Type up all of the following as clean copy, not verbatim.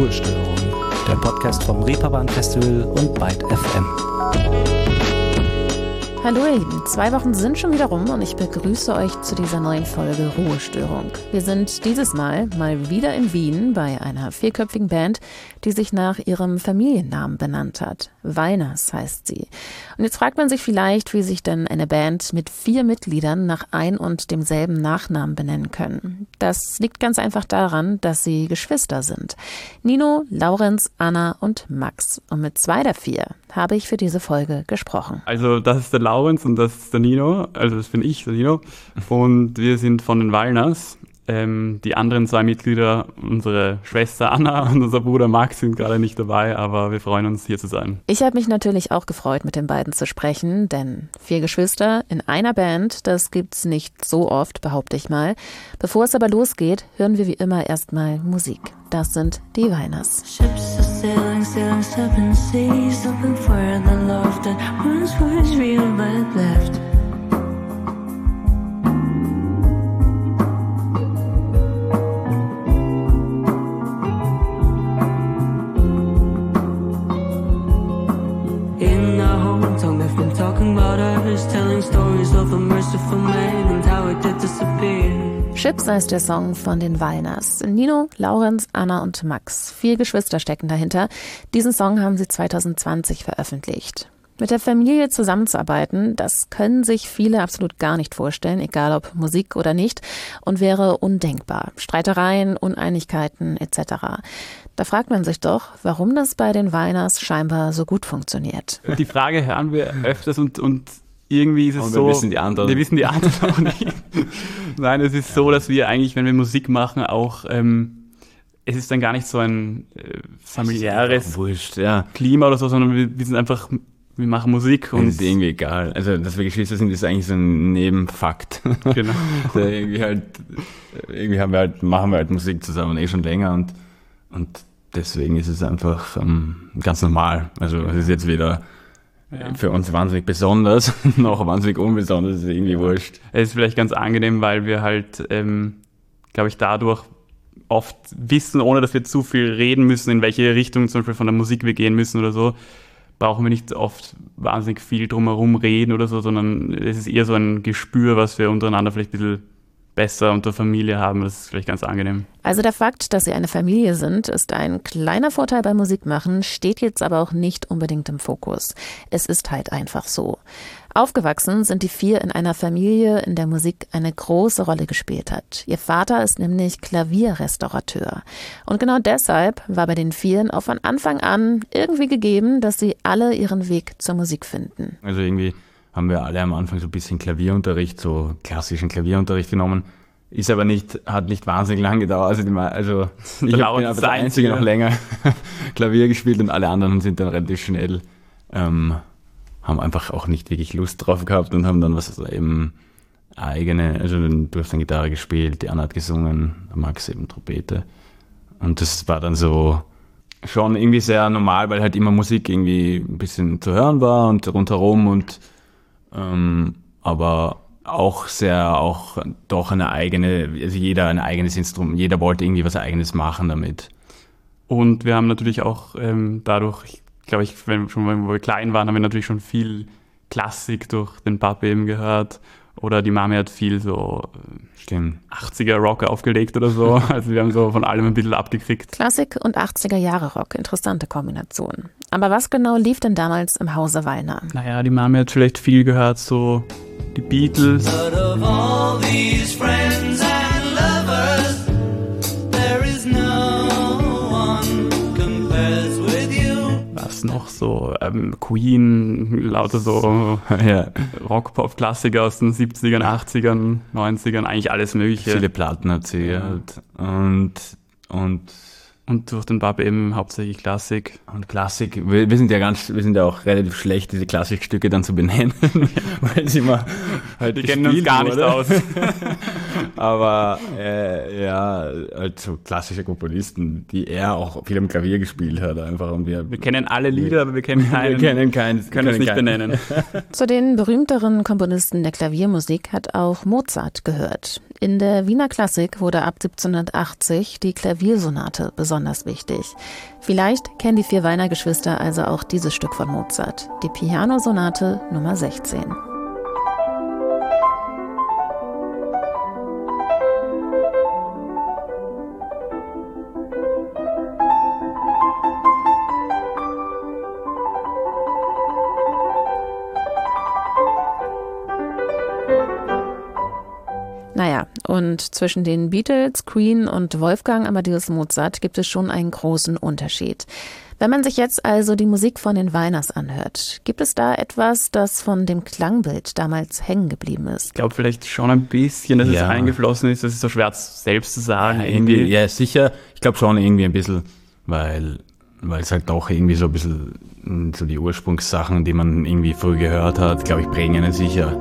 Ruhestörung, der Podcast vom Reeperbahn Festival und Byte FM. Hallo ihr Lieben, 2 Wochen sind schon wieder rum und ich begrüße euch zu dieser neuen Folge Ruhestörung. Wir sind dieses Mal wieder in Wien bei einer 4-köpfigen Band, die sich nach ihrem Familiennamen benannt hat. Weiners heißt sie. Und jetzt fragt man sich vielleicht, wie sich denn eine Band mit 4 Mitgliedern nach ein und demselben Nachnamen benennen können. Das liegt ganz einfach daran, dass sie Geschwister sind. Nino, Laurenz, Anna und Max. Und mit 2 der 4 habe ich für diese Folge gesprochen. Also das ist der Laurenz und das ist der Nino, also das bin ich, der Nino. Und wir sind von den Wallners. Die anderen 2 Mitglieder, unsere Schwester Anna und unser Bruder Max, sind gerade nicht dabei, aber wir freuen uns, hier zu sein. Ich habe mich natürlich auch gefreut, mit den beiden zu sprechen, denn 4 Geschwister in einer Band, das gibt's nicht so oft, behaupte ich mal. Bevor es aber losgeht, hören wir wie immer erstmal Musik. Das sind die Weiners. Ships are sailing, sailing 7 seas, open fire than love that once was real but left. In our hometown, they've been talking about us, telling stories of a merciful man and how it did disappear. Chips heißt der Song von den Wallners. Nino, Laurenz, Anna und Max. 4 Geschwister stecken dahinter. Diesen Song haben sie 2020 veröffentlicht. Mit der Familie zusammenzuarbeiten, das können sich viele absolut gar nicht vorstellen, egal ob Musik oder nicht, und wäre undenkbar. Streitereien, Uneinigkeiten etc. Da fragt man sich doch, warum das bei den Wallners scheinbar so gut funktioniert. Die Frage hören wir öfters und irgendwie ist es und so... wir wissen die anderen. Wir wissen die anderen auch nicht. Nein, es ist so, dass wir eigentlich, wenn wir Musik machen, auch... es ist dann gar nicht so ein familiäres Klima oder so, sondern wir sind einfach... Wir machen Musik und... Das ist irgendwie egal. Also, dass wir Geschwister sind, ist eigentlich so ein Nebenfakt. Genau. Also machen wir halt Musik zusammen schon länger und deswegen ist es einfach ganz normal. Also, es ist jetzt weder für uns wahnsinnig besonders, noch wahnsinnig unbesonders, ist irgendwie wurscht. Es ist vielleicht ganz angenehm, weil wir halt, glaube ich, dadurch oft wissen, ohne dass wir zu viel reden müssen, in welche Richtung zum Beispiel von der Musik wir gehen müssen oder so, brauchen wir nicht oft wahnsinnig viel drumherum reden oder so, sondern es ist eher so ein Gespür, was wir untereinander vielleicht ein bisschen besser unter Familie haben. Das ist vielleicht ganz angenehm. Also der Fakt, dass sie eine Familie sind, ist ein kleiner Vorteil beim Musikmachen, steht jetzt aber auch nicht unbedingt im Fokus. Es ist halt einfach so. Aufgewachsen sind die 4 in einer Familie, in der Musik eine große Rolle gespielt hat. Ihr Vater ist nämlich Klavierrestaurateur. Und genau deshalb war bei den 4 auch von Anfang an irgendwie gegeben, dass sie alle ihren Weg zur Musik finden. Also irgendwie haben wir alle am Anfang so ein bisschen Klavierunterricht, so klassischen Klavierunterricht genommen. Hat nicht wahnsinnig lang gedauert. Also ich bin aber der Einzige noch länger Klavier gespielt und alle anderen sind dann relativ schnell, haben einfach auch nicht wirklich Lust drauf gehabt und haben dann du hast dann Gitarre gespielt, die Anna hat gesungen, der Max eben Trompete. Und das war dann so schon irgendwie sehr normal, weil halt immer Musik irgendwie ein bisschen zu hören war und rundherum und aber auch doch eine eigene, also jeder ein eigenes Instrument, jeder wollte irgendwie was Eigenes machen damit. Und wir haben natürlich auch dadurch, glaube ich, wo wir klein waren, haben wir natürlich schon viel Klassik durch den Papa eben gehört. Oder die Mami hat viel so 80er Rock aufgelegt oder so. Also wir haben so von allem ein bisschen abgekriegt. Klassik und 80er Jahre Rock, interessante Kombination. Aber was genau lief denn damals im Hause Wallner? Naja, die Mami hat vielleicht viel gehört, so die Beatles. But of all these friends and lovers, there is no one compares with you. Was noch so? Queen, lauter so Rock-Pop-Klassiker aus den 70ern, 80ern, 90ern, eigentlich alles Mögliche. Viele Platten hat sie gehört. Und durch den Papa eben hauptsächlich Klassik. Und Klassik, wir sind ja auch relativ schlecht, diese Klassikstücke dann zu benennen, weil sie immer halt wir kennen uns gar nicht aus. Aber halt so klassische Komponisten, die er auch viel am Klavier gespielt hat einfach. Und wir kennen alle Lieder, aber wir kennen keinen. Können es nicht benennen. Zu den berühmteren Komponisten der Klaviermusik hat auch Mozart gehört. In der Wiener Klassik wurde ab 1780 die Klaviersonate besonders besonders wichtig. Vielleicht kennen die 4 Weiner-Geschwister also auch dieses Stück von Mozart, die Piano-Sonate Nummer 16. Naja, und zwischen den Beatles, Queen und Wolfgang Amadeus Mozart gibt es schon einen großen Unterschied. Wenn man sich jetzt also die Musik von den Weiners anhört, gibt es da etwas, das von dem Klangbild damals hängen geblieben ist? Ich glaube vielleicht schon ein bisschen, dass es eingeflossen ist. Das ist so schwer selbst zu sagen. Ja, irgendwie, ja, sicher. Ich glaube schon irgendwie ein bisschen, weil es halt doch irgendwie so ein bisschen so die Ursprungssachen, die man irgendwie früh gehört hat, glaube ich, prägen einen sicher.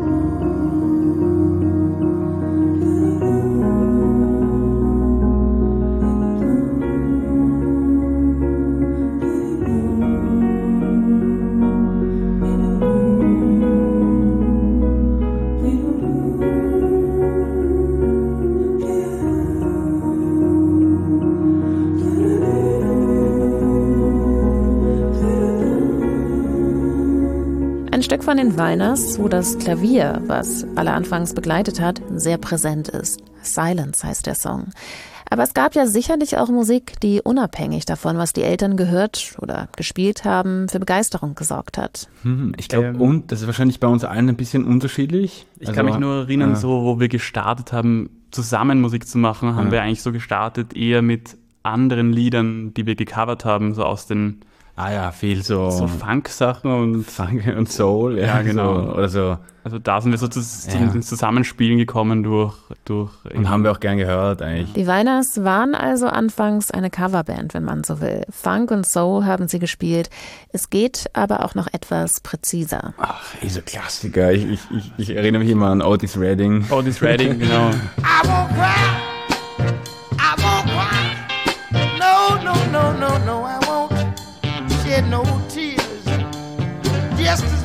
Ein Stück von den Weiners, wo das Klavier, was alle anfangs begleitet hat, sehr präsent ist. Silence heißt der Song. Aber es gab ja sicherlich auch Musik, die unabhängig davon, was die Eltern gehört oder gespielt haben, für Begeisterung gesorgt hat. Ich glaube, und das ist wahrscheinlich bei uns allen ein bisschen unterschiedlich. Ich kann mich nur erinnern, so wo wir gestartet haben, zusammen Musik zu machen, haben wir eigentlich so gestartet, eher mit anderen Liedern, die wir gecovert haben, so aus den viel so Funk-Sachen und Funk und Soul, ja genau. So, oder so. Also da sind wir so ins Zusammenspielen gekommen durch und haben wir auch gern gehört eigentlich. Die Weiners waren also anfangs eine Coverband, wenn man so will. Funk und Soul haben sie gespielt. Es geht aber auch noch etwas präziser. Ach, so Klassiker. Ich erinnere mich immer an Otis Redding. Otis Redding, genau. I won't cry. I won't cry. No, I won't shed no tears. Just as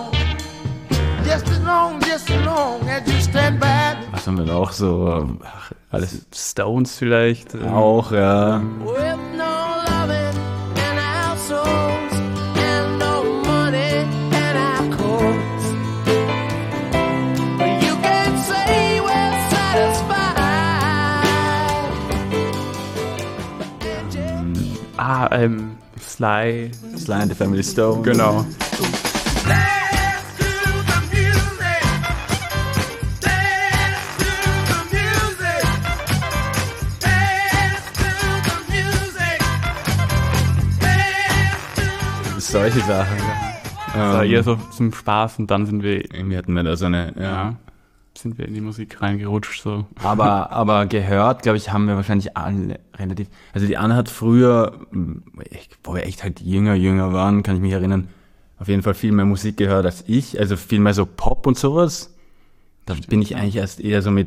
long as you stand by me. Was haben wir da auch so? Alles Stones vielleicht. Auch, ja. With no loving in our souls and no money in our coats. You can't say we're satisfied. Sly and the Family Stone. Genau. Solche Sachen. Das war eher so zum Spaß und dann sind wir irgendwie hatten wir da so eine, sind wir in die Musik reingerutscht. So. Aber gehört, glaube ich, haben wir wahrscheinlich alle relativ. Also die Anna hat früher, wo wir echt halt jünger waren, kann ich mich erinnern, auf jeden Fall viel mehr Musik gehört als ich, also viel mehr so Pop und sowas. Da bin ich eigentlich erst eher so mit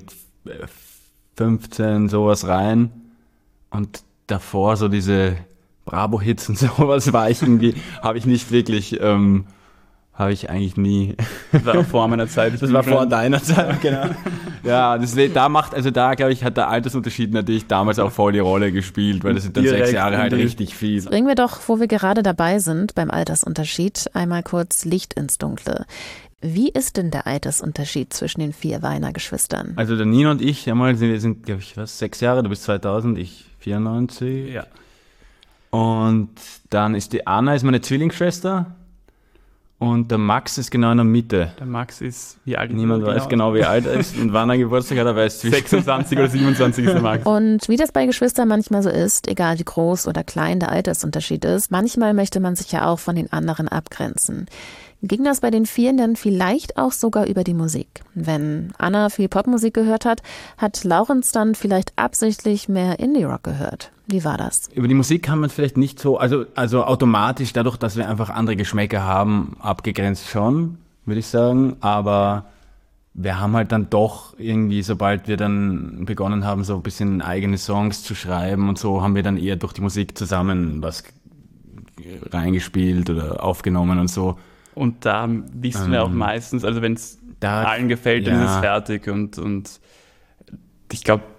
15 sowas rein und davor so diese Bravo-Hits und sowas habe ich nicht wirklich, habe ich eigentlich nie. Das war vor meiner Zeit. Das war vor deiner Zeit, genau. Ja, da glaube ich, hat der Altersunterschied natürlich damals auch voll die Rolle gespielt, weil das sind dann 6 Jahre halt richtig viel. Bringen wir doch, wo wir gerade dabei sind, beim Altersunterschied, einmal kurz Licht ins Dunkle. Wie ist denn der Altersunterschied zwischen den 4 Weiner-Geschwistern? Also der Nino und ich, wir sind, glaube ich, 6 Jahre, du bist 2000, ich 94. Ja. Und dann ist die Anna, ist meine Zwillingsschwester. Und der Max ist genau in der Mitte. Der Max ist, wie alt ist Niemand weiß genau, wie alt er ist und wann er Geburtstag hat, er weiß 26 oder 27 ist der Max. Und wie das bei Geschwistern manchmal so ist, egal wie groß oder klein der Altersunterschied ist, manchmal möchte man sich ja auch von den anderen abgrenzen. Ging das bei den 4 dann vielleicht auch sogar über die Musik? Wenn Anna viel Popmusik gehört hat, hat Laurenz dann vielleicht absichtlich mehr Indie-Rock gehört? Wie war das? Über die Musik kann man vielleicht nicht so, also automatisch, dadurch, dass wir einfach andere Geschmäcker haben, abgegrenzt schon, würde ich sagen. Aber wir haben halt dann doch irgendwie, sobald wir dann begonnen haben, so ein bisschen eigene Songs zu schreiben und so, haben wir dann eher durch die Musik zusammen was reingespielt oder aufgenommen und so. Und da wissen wir auch meistens, also wenn es allen gefällt, dann ist es fertig. Und ich glaube,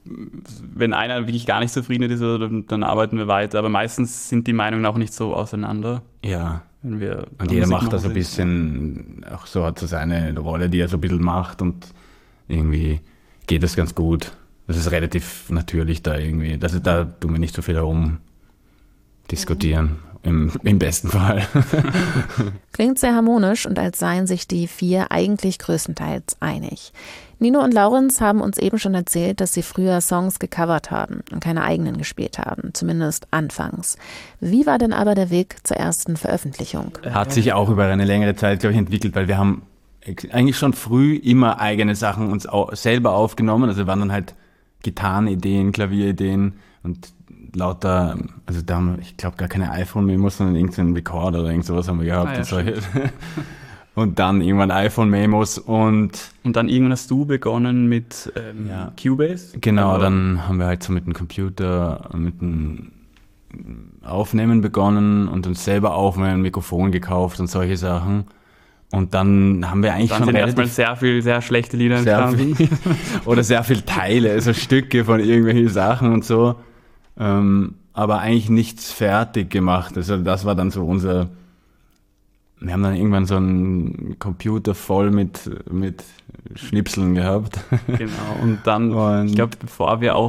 wenn einer wirklich gar nicht zufrieden ist, dann arbeiten wir weiter. Aber meistens sind die Meinungen auch nicht so auseinander. Ja. Wenn wir und jeder macht da so ein bisschen, auch so hat so seine Rolle, die er so ein bisschen macht und irgendwie geht das ganz gut. Das ist relativ natürlich da irgendwie. Da tun wir nicht so viel herum diskutieren. Im besten Fall. Klingt sehr harmonisch und als seien sich die 4 eigentlich größtenteils einig. Nino und Laurenz haben uns eben schon erzählt, dass sie früher Songs gecovert haben und keine eigenen gespielt haben, zumindest anfangs. Wie war denn aber der Weg zur ersten Veröffentlichung? Hat sich auch über eine längere Zeit, glaube ich, entwickelt, weil wir haben eigentlich schon früh immer eigene Sachen uns selber aufgenommen. Also waren dann halt Gitarrenideen, Klavierideen und lauter, also da haben wir, ich glaube, gar keine iPhone-Memos, sondern irgendeinen Recorder oder irgend sowas haben wir gehabt. Und dann irgendwann iPhone-Memos und dann irgendwann hast du begonnen mit Cubase? Genau, dann haben wir halt so mit dem Computer, mit dem Aufnehmen begonnen und uns selber aufnehmen, ein Mikrofon gekauft und solche Sachen. Und dann haben wir eigentlich dann schon erstmal sehr schlechte Lieder entstanden. Oder sehr viele Teile, also Stücke von irgendwelchen Sachen und so. Aber eigentlich nichts fertig gemacht. Also das war dann so wir haben dann irgendwann so einen Computer voll mit Schnipseln gehabt. Genau, und dann, ich glaube, bevor wir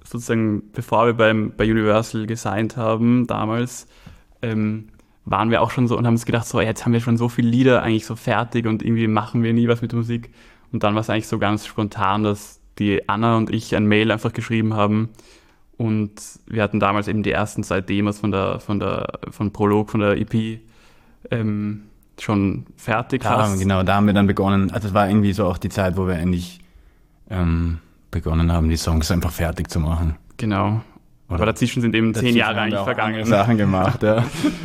bei Universal gesigned haben damals, waren wir auch schon so und haben uns gedacht, so jetzt haben wir schon so viele Lieder eigentlich so fertig und irgendwie machen wir nie was mit Musik. Und dann war es eigentlich so ganz spontan, dass die Anna und ich ein Mail einfach geschrieben haben und wir hatten damals eben die ersten 2 Demos von Prolog, von der EP schon fertig. Genau, da haben wir dann begonnen, also das war irgendwie so auch die Zeit, wo wir endlich begonnen haben, die Songs einfach fertig zu machen. Genau. Aber dazwischen sind eben 10 Jahre eigentlich vergangen. Sachen gemacht, ja.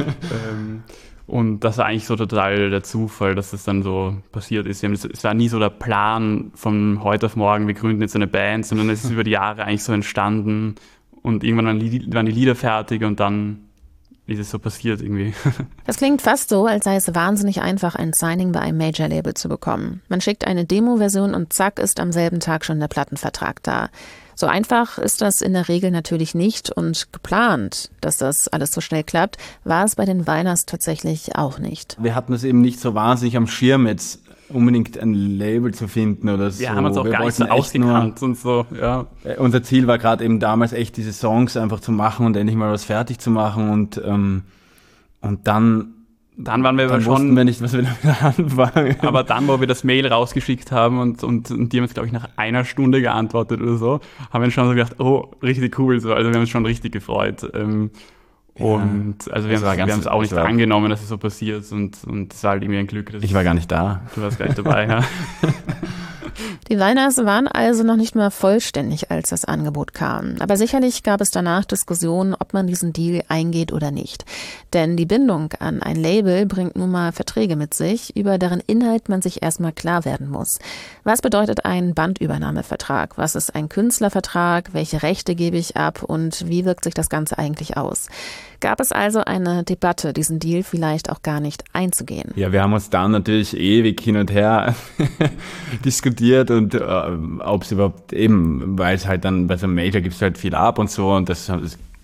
Und das war eigentlich so total der Zufall, dass das dann so passiert ist. Es war nie so der Plan von heute auf morgen, wir gründen jetzt eine Band, sondern es ist über die Jahre eigentlich so entstanden und irgendwann waren die Lieder fertig und dann ist es so passiert irgendwie. Das klingt fast so, als sei es wahnsinnig einfach, ein Signing bei einem Major-Label zu bekommen. Man schickt eine Demo-Version und zack ist am selben Tag schon der Plattenvertrag da. So einfach ist das in der Regel natürlich nicht und geplant, dass das alles so schnell klappt, war es bei den Weiners tatsächlich auch nicht. Wir hatten es eben nicht so wahnsinnig am Schirm, jetzt unbedingt ein Label zu finden oder so. Wir haben uns auch gar nicht so ausgekannt und so, ja. Unser Ziel war gerade eben damals echt diese Songs einfach zu machen und endlich mal was fertig zu machen und dann waren wir dann schon, wussten wir nicht, was wir damit anfangen. Aber dann, wo wir das Mail rausgeschickt haben und die haben uns, glaube ich, nach 1 Stunde geantwortet oder so, haben wir schon so gedacht, oh, richtig cool, so. Also wir haben uns schon richtig gefreut. Und also wir haben es auch nicht angenommen, dass es so passiert und es war halt irgendwie ein Glück. Ich war gar nicht da. Du warst gar nicht dabei, ja. Die Weiners waren also noch nicht mal vollständig, als das Angebot kam. Aber sicherlich gab es danach Diskussionen, ob man diesen Deal eingeht oder nicht. Denn die Bindung an ein Label bringt nun mal Verträge mit sich, über deren Inhalt man sich erstmal klar werden muss. Was bedeutet ein Bandübernahmevertrag? Was ist ein Künstlervertrag? Welche Rechte gebe ich ab? Und wie wirkt sich das Ganze eigentlich aus? Gab es also eine Debatte, diesen Deal vielleicht auch gar nicht einzugehen? Ja, wir haben uns dann natürlich ewig hin und her diskutiert und ob es überhaupt eben, weil es halt dann bei so einem Major gibt es halt viel ab und so und das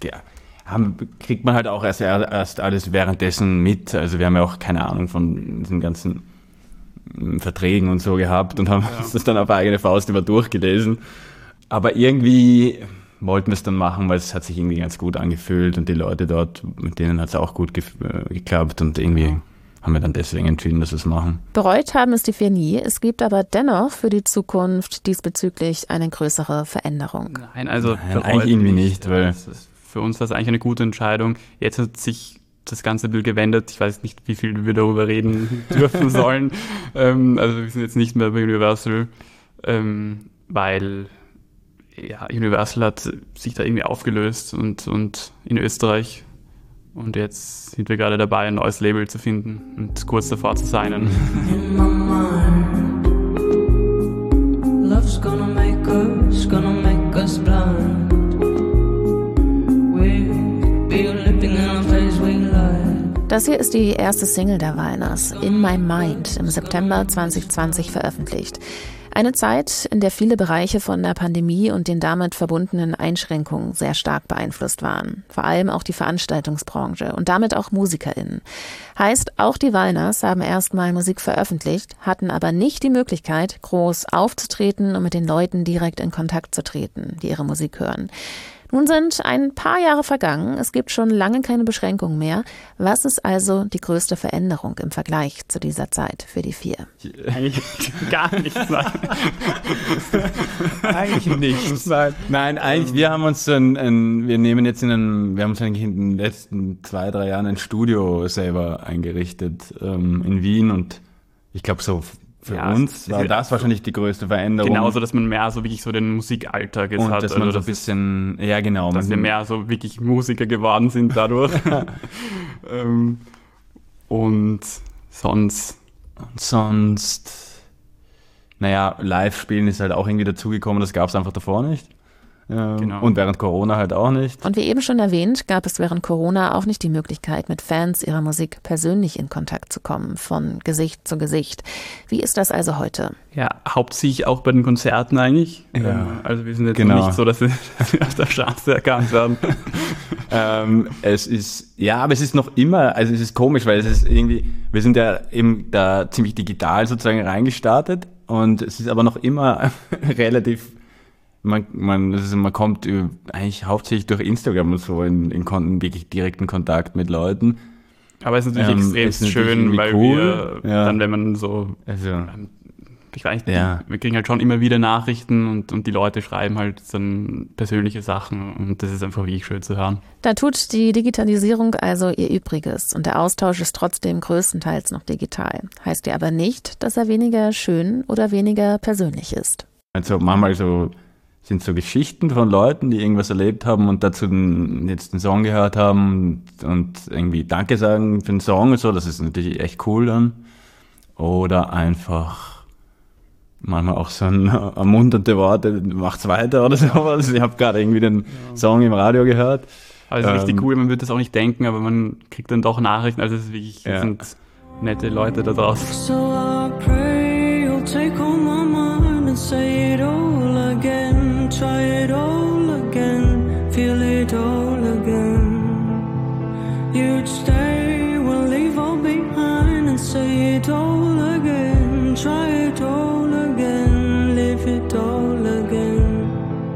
kriegt man halt auch erst alles währenddessen mit. Also wir haben ja auch keine Ahnung von diesen ganzen Verträgen und so gehabt und haben uns das dann auf eigene Faust immer durchgelesen. Aber irgendwie wollten wir es dann machen, weil es hat sich irgendwie ganz gut angefühlt und die Leute dort, mit denen hat es auch gut geklappt und irgendwie haben wir dann deswegen entschieden, dass wir es machen. Bereut haben es die 4 nie. Es gibt aber dennoch für die Zukunft diesbezüglich eine größere Veränderung. Nein, eigentlich irgendwie nicht, weil für uns war es eigentlich eine gute Entscheidung. Jetzt hat sich das Ganze ein bisschen gewendet. Ich weiß nicht, wie viel wir darüber reden dürfen sollen. Also wir sind jetzt nicht mehr bei Universal, weil Universal hat sich da irgendwie aufgelöst und in Österreich. Und jetzt sind wir gerade dabei, ein neues Label zu finden und kurz davor zu signen. In my mind, love's gonna make us blind. We'll be living in a place we like. Das hier ist die erste Single der Weiners, In My Mind, im September 2020 veröffentlicht. Eine Zeit, in der viele Bereiche von der Pandemie und den damit verbundenen Einschränkungen sehr stark beeinflusst waren. Vor allem auch die Veranstaltungsbranche und damit auch MusikerInnen. Heißt, auch die Wallners haben erstmal Musik veröffentlicht, hatten aber nicht die Möglichkeit, groß aufzutreten und mit den Leuten direkt in Kontakt zu treten, die ihre Musik hören. Nun sind ein paar Jahre vergangen, es gibt schon lange keine Beschränkungen mehr. Was ist also die größte Veränderung im Vergleich zu dieser Zeit für die 4? Eigentlich gar nichts. Eigentlich nichts. Nein, eigentlich, wir haben uns wir haben uns eigentlich in den letzten 2-3 Jahren ein Studio selber eingerichtet in Wien und ich glaube so für uns war das wahrscheinlich die größte Veränderung. Genauso, dass man mehr so wirklich so den Musikalltag jetzt und hat. dass man so ein bisschen, ja genau. Dass wir mehr so wirklich Musiker geworden sind dadurch. Und sonst, naja, Live-Spielen ist halt auch irgendwie dazugekommen, das gab es einfach davor nicht. Genau. Und während Corona halt auch nicht. Und wie eben schon erwähnt, gab es während Corona auch nicht die Möglichkeit, mit Fans ihrer Musik persönlich in Kontakt zu kommen, von Gesicht zu Gesicht. Wie ist das also heute? Ja, hauptsächlich auch bei den Konzerten eigentlich. Ja. Also wir sind jetzt nicht so, dass wir auf der Straße erkannt werden. Aber es ist noch immer, also es ist komisch, weil es ist irgendwie, wir sind ja eben da ziemlich digital sozusagen reingestartet und es ist aber noch immer relativ. Man kommt eigentlich hauptsächlich durch Instagram und so in wirklich direkten Kontakt mit Leuten. Aber es ist natürlich extrem schön, weil cool. dann, wenn man so, ich weiß nicht, wir kriegen halt schon immer wieder Nachrichten und die Leute schreiben halt dann persönliche Sachen und das ist einfach wirklich schön zu hören. Da tut die Digitalisierung also ihr Übriges und der Austausch ist trotzdem größtenteils noch digital. Heißt ja aber nicht, dass er weniger schön oder weniger persönlich ist. Also manchmal sind so Geschichten von Leuten, die irgendwas erlebt haben und dazu jetzt einen Song gehört haben und irgendwie Danke sagen für den Song und so, das ist natürlich echt cool dann. Oder einfach manchmal auch so ermunternde Worte, macht's weiter oder sowas. Ich habe gerade irgendwie den Song im Radio gehört. Also richtig cool, man würde das auch nicht denken, aber man kriegt dann doch Nachrichten, also es ist wirklich, sind nette Leute da draußen. So I pray you'll take all my mind and say it all again. Try it all again, feel it all again. You'd stay, we'll leave all behind and say it all again. Try it all again, live it all again.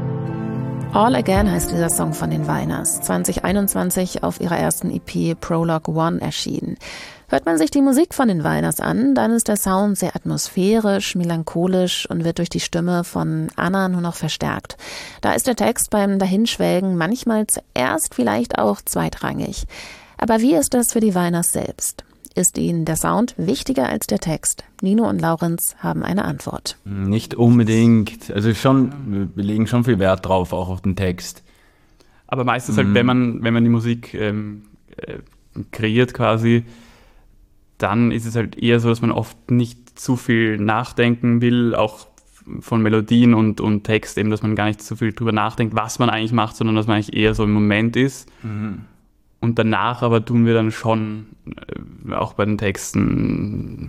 All Again heißt dieser Song von den Wallners, 2021 auf ihrer ersten EP Prologue One erschienen. Hört man sich die Musik von den Wallners an, dann ist der Sound sehr atmosphärisch, melancholisch und wird durch die Stimme von Anna nur noch verstärkt. Da ist der Text beim Dahinschwelgen manchmal zuerst vielleicht auch zweitrangig. Aber wie ist das für die Wallners selbst? Ist ihnen der Sound wichtiger als der Text? Nino und Laurenz haben eine Antwort. Nicht unbedingt. Also wir legen schon viel Wert drauf, auch auf den Text. Aber meistens halt, wenn man die Musik kreiert quasi, dann ist es halt eher so, dass man oft nicht zu viel nachdenken will, auch von Melodien und Text, eben, dass man gar nicht zu viel drüber nachdenkt, was man eigentlich macht, sondern dass man eigentlich eher so im Moment ist. Mhm. Und danach aber tun wir dann schon auch bei den Texten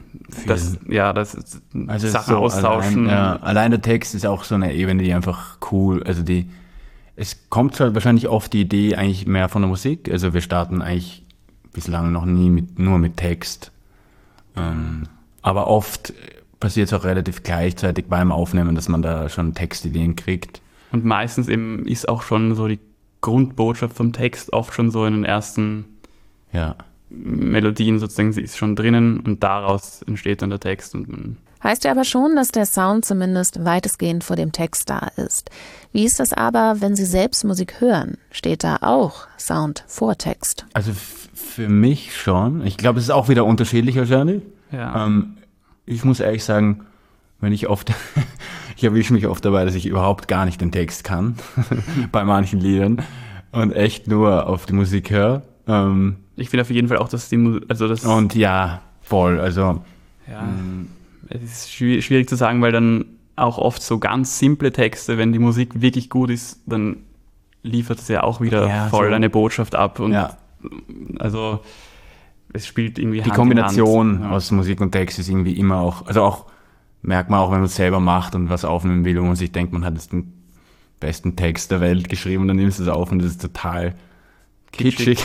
Sachen so austauschen. Allein der Text ist auch so eine Ebene, die einfach cool, also es kommt halt wahrscheinlich oft die Idee eigentlich mehr von der Musik, also wir starten eigentlich bislang noch nie nur mit Text. Aber oft passiert es auch relativ gleichzeitig beim Aufnehmen, dass man da schon Textideen kriegt. Und meistens eben ist auch schon so die Grundbotschaft vom Text oft schon so in den ersten Melodien sozusagen, sie ist schon drinnen und daraus entsteht dann der Text. Heißt ja aber schon, dass der Sound zumindest weitestgehend vor dem Text da ist. Wie ist das aber, wenn Sie selbst Musik hören? Steht da auch Sound vor Text? Also für mich schon. Ich glaube, es ist auch wieder unterschiedlich wahrscheinlich. Ja. Ich muss ehrlich sagen, ich erwische mich oft dabei, dass ich überhaupt gar nicht den Text kann bei manchen Liedern und echt nur auf die Musik höre. Ich finde auf jeden Fall auch, dass die Musik, und ja, voll, also es ist schwierig zu sagen, weil dann auch oft so ganz simple Texte, wenn die Musik wirklich gut ist, dann liefert es ja auch wieder voll eine Botschaft ab und also es spielt irgendwie die Hand Kombination in Hand. aus Musik und Text ist irgendwie immer auch, also auch merkt man auch, wenn man es selber macht und was aufnehmen will, wo man sich denkt, man hat jetzt den besten Text der Welt geschrieben und dann nimmst du es auf und das ist total kitschig.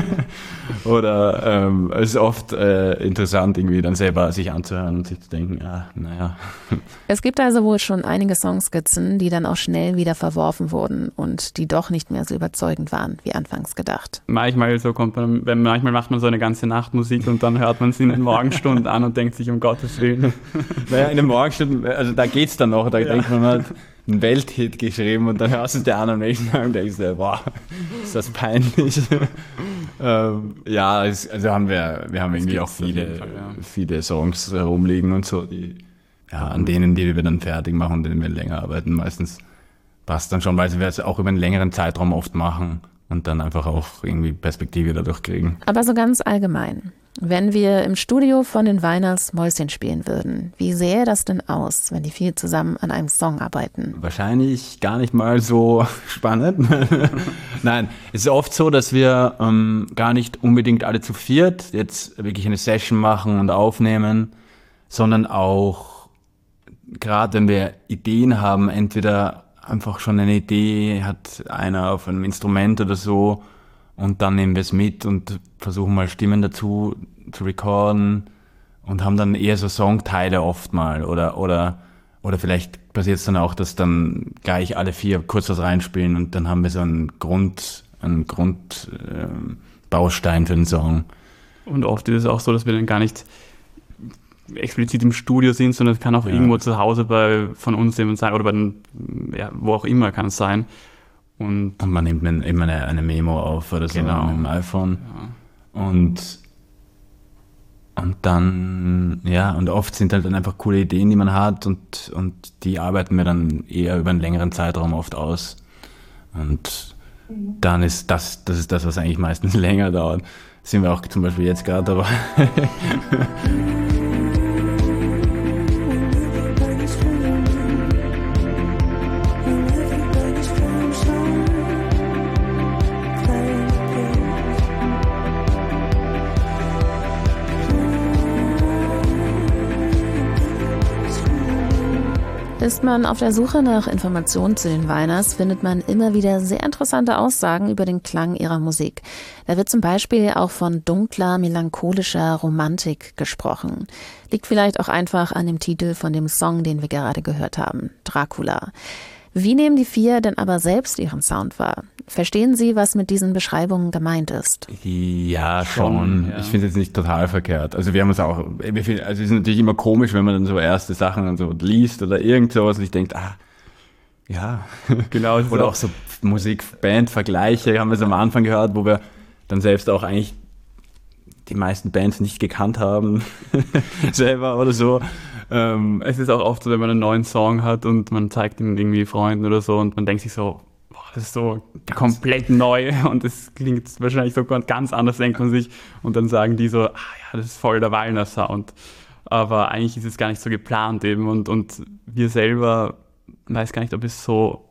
Oder es ist oft interessant, irgendwie dann selber sich anzuhören und sich zu denken, naja. Es gibt also wohl schon einige Songskizzen, die dann auch schnell wieder verworfen wurden und die doch nicht mehr so überzeugend waren, wie anfangs gedacht. Manchmal macht man so eine ganze Nacht Musik und dann hört man sie in den Morgenstunden an und denkt sich, um Gottes Willen. Naja, in den Morgenstunden, also da geht's dann noch, da denkt man halt, einen Welthit geschrieben und dann hörst du es dir an am nächsten Tag und denkst dir, boah, ist das peinlich. Also wir haben irgendwie auch viele Songs rumliegen und so, an denen, die wir dann fertig machen und denen wir länger arbeiten. Meistens passt dann schon, weil wir es auch über einen längeren Zeitraum oft machen und dann einfach auch irgendwie Perspektive dadurch kriegen. Aber so ganz allgemein. Wenn wir im Studio von den Weiners Mäuschen spielen würden, wie sähe das denn aus, wenn die vier zusammen an einem Song arbeiten? Wahrscheinlich gar nicht mal so spannend. Nein, es ist oft so, dass wir gar nicht unbedingt alle zu viert jetzt wirklich eine Session machen und aufnehmen, sondern auch, gerade wenn wir Ideen haben, entweder einfach schon eine Idee hat einer auf einem Instrument oder so, und dann nehmen wir es mit und versuchen mal Stimmen dazu zu recorden und haben dann eher so Songteile oft mal oder vielleicht passiert es dann auch, dass dann gleich alle vier kurz was reinspielen und dann haben wir so einen Grundbaustein für den Song. Und oft ist es auch so, dass wir dann gar nicht explizit im Studio sind, sondern es kann auch irgendwo zu Hause von uns jemand sein oder wo auch immer kann es sein. Und man nimmt immer eine Memo auf oder so mit dem iPhone. Ja. Und dann, und oft sind halt dann einfach coole Ideen, die man hat und die arbeiten wir dann eher über einen längeren Zeitraum oft aus. Und dann ist das ist das, was eigentlich meistens länger dauert. Sind wir auch zum Beispiel jetzt gerade dabei. Ist man auf der Suche nach Informationen zu den Weiners, findet man immer wieder sehr interessante Aussagen über den Klang ihrer Musik. Da wird zum Beispiel auch von dunkler, melancholischer Romantik gesprochen. Liegt vielleicht auch einfach an dem Titel von dem Song, den wir gerade gehört haben, Dracula. Wie nehmen die vier denn aber selbst ihren Sound wahr? Verstehen Sie, was mit diesen Beschreibungen gemeint ist? Ja, schon. Ja. Ich finde es jetzt nicht total verkehrt. Also wir haben es auch, es ist natürlich immer komisch, wenn man dann so erste Sachen dann so liest oder irgend sowas und ich denke, genau. Oder auch so Musik-Band-Vergleiche haben wir so am Anfang gehört, wo wir dann selbst auch eigentlich die meisten Bands nicht gekannt haben, selber oder so. Es ist auch oft so, wenn man einen neuen Song hat und man zeigt ihn irgendwie Freunden oder so und man denkt sich so, das ist so komplett neu und es klingt wahrscheinlich so ganz anders, denkt man sich. Und dann sagen die so, das ist voll der Wallner Sound. Aber eigentlich ist es gar nicht so geplant eben. Und wir selber weiß gar nicht, ob es so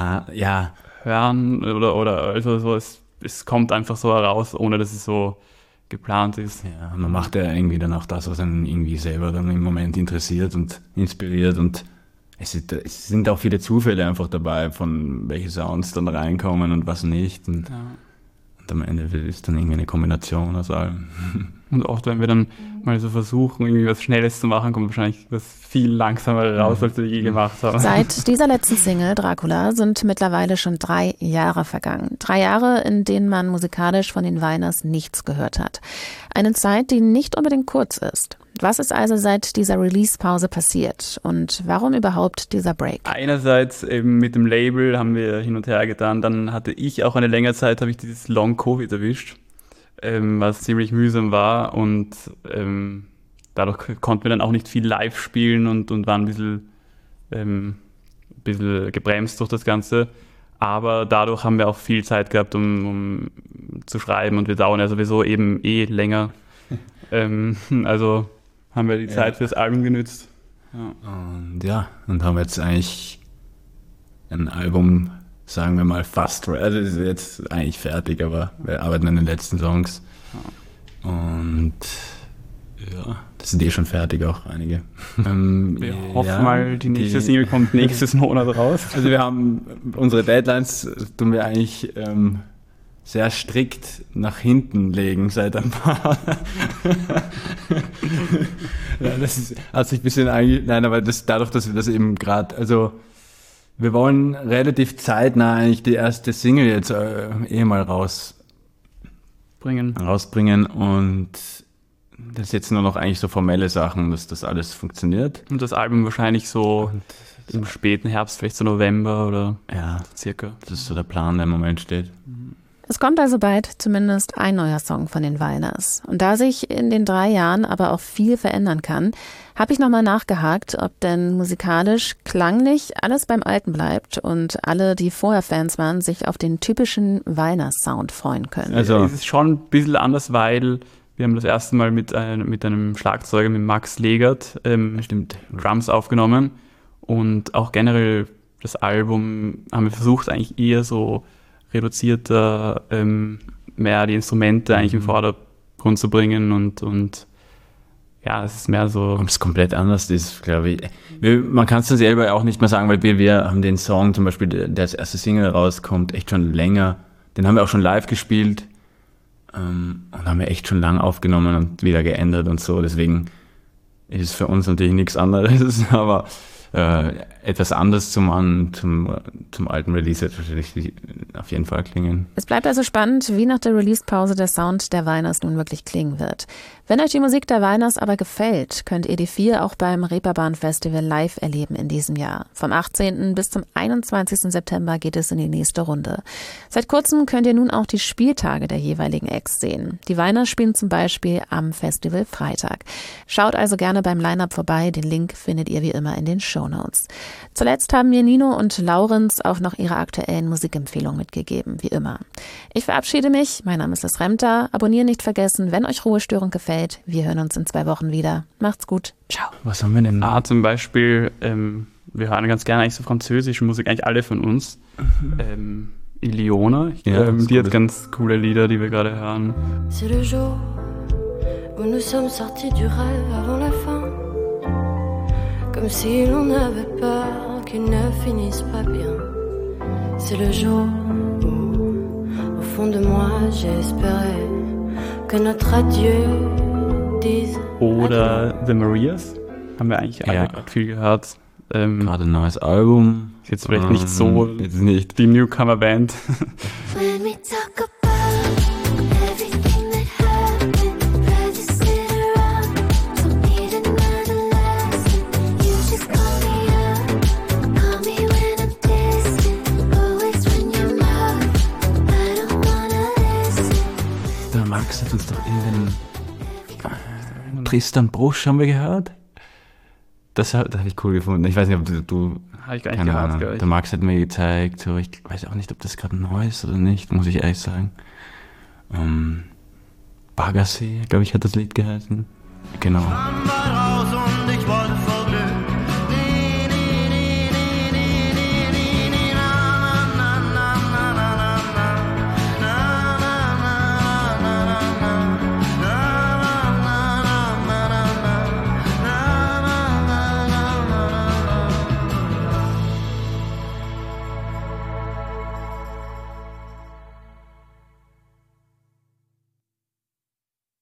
hören oder also so, es kommt einfach so heraus, ohne dass es so geplant ist. Ja, man macht ja irgendwie dann auch das, was einen irgendwie selber dann im Moment interessiert und inspiriert und es sind auch viele Zufälle einfach dabei, von welche Sounds dann reinkommen und was nicht. Und am Ende ist dann irgendwie eine Kombination aus allem. Und oft, wenn wir dann mal so versuchen, irgendwie was Schnelles zu machen, kommt wahrscheinlich was viel langsamer raus, als wir je gemacht haben. Seit dieser letzten Single, Dracula, sind mittlerweile schon 3 Jahre vergangen. 3 Jahre, in denen man musikalisch von den Weiners nichts gehört hat. Eine Zeit, die nicht unbedingt kurz ist. Was ist also seit dieser Release-Pause passiert und warum überhaupt dieser Break? Einerseits eben mit dem Label haben wir hin und her getan, dann hatte ich auch eine längere Zeit, habe ich dieses Long-Covid erwischt, was ziemlich mühsam war und dadurch konnten wir dann auch nicht viel live spielen und waren ein bisschen gebremst durch das Ganze. Aber dadurch haben wir auch viel Zeit gehabt, um zu schreiben und wir dauern ja sowieso eben länger. Also haben wir die Zeit fürs Album genützt. Und haben jetzt eigentlich ein Album, sagen wir mal, fast, also ist jetzt eigentlich fertig, aber wir arbeiten an den letzten Songs. Und Ja, das sind schon fertig auch einige. Wir hoffen mal, die nächste Single kommt nächstes Monat raus. Also wir haben unsere Deadlines, tun wir eigentlich sehr strikt nach hinten legen seit ein paar. Ja, hat sich ein bisschen aber dadurch, dass wir das eben gerade, also wir wollen relativ zeitnah eigentlich die erste Single jetzt mal rausbringen und das ist jetzt nur noch eigentlich so formelle Sachen, dass das alles funktioniert. Und das Album wahrscheinlich so im späten Herbst, vielleicht so November oder circa. Das ist so der Plan, der im Moment steht. Es kommt also bald zumindest ein neuer Song von den Weiners. Und da sich in den 3 Jahren aber auch viel verändern kann, habe ich nochmal nachgehakt, ob denn musikalisch, klanglich alles beim Alten bleibt und alle, die vorher Fans waren, sich auf den typischen Weiners-Sound freuen können. Also es ist schon ein bisschen anders, weil wir haben das erste Mal mit einem Schlagzeuger, mit Max Legert, Drums aufgenommen. Und auch generell das Album haben wir versucht, eigentlich eher so reduzierter, mehr die Instrumente eigentlich im Vordergrund zu bringen und ja, es ist mehr so... Ob es komplett anders ist, glaube ich. Man kann es dann selber auch nicht mehr sagen, weil wir haben den Song zum Beispiel, der als erste Single rauskommt, echt schon länger. Den haben wir auch schon live gespielt und haben wir echt schon lang aufgenommen und wieder geändert und so. Deswegen ist es für uns natürlich nichts anderes, aber etwas anders zum alten Release wird wahrscheinlich auf jeden Fall klingen. Es bleibt also spannend, wie nach der Release-Pause der Sound der Weiners nun wirklich klingen wird. Wenn euch die Musik der Weiners aber gefällt, könnt ihr die 4 auch beim Reeperbahn-Festival live erleben in diesem Jahr. Vom 18. bis zum 21. September geht es in die nächste Runde. Seit kurzem könnt ihr nun auch die Spieltage der jeweiligen Acts sehen. Die Weiners spielen zum Beispiel am Festival Freitag. Schaut also gerne beim Line-Up vorbei, den Link findet ihr wie immer in den Shownotes. Zuletzt haben mir Nino und Laurenz auch noch ihre aktuellen Musikempfehlungen mitgegeben, wie immer. Ich verabschiede mich, mein Name ist Liz Remter. Abonnieren nicht vergessen, wenn euch Ruhestörung gefällt. Wir hören uns in 2 Wochen wieder. Macht's gut. Ciao. Was haben wir denn? Zum Beispiel, wir hören ganz gerne eigentlich so französische Musik, eigentlich alle von uns. Iliona, die hat ganz coole Lieder, die wir gerade hören. C'est le jour où nous sommes sortis du rêve avant la fin. Comme si l'on avait peur qu'il ne finisse pas bien. C'est le jour où, au fond de moi, j'espérais que notre adieu dise. Oder The Marias, haben wir eigentlich alle gerade viel gehört. Gerade ein neues Album. Ist jetzt vielleicht nicht so jetzt nicht die Newcomer-Band. When we talk about everything that happened, rather sit around, don't need another lesson. You just call me up, call me when I'm distant, always when you're mad, I don't wanna listen. Der Max hat uns doch in den Tristan Brusch haben wir gehört. Das habe ich cool gefunden. Ich weiß nicht, ob du habe ich gar nicht gehört, glaube ich. Der Max hat mir gezeigt, so, ich weiß auch nicht, ob das gerade neu ist oder nicht, muss ich ehrlich sagen. Baggersee, glaube ich, hat das Lied geheißen. Genau.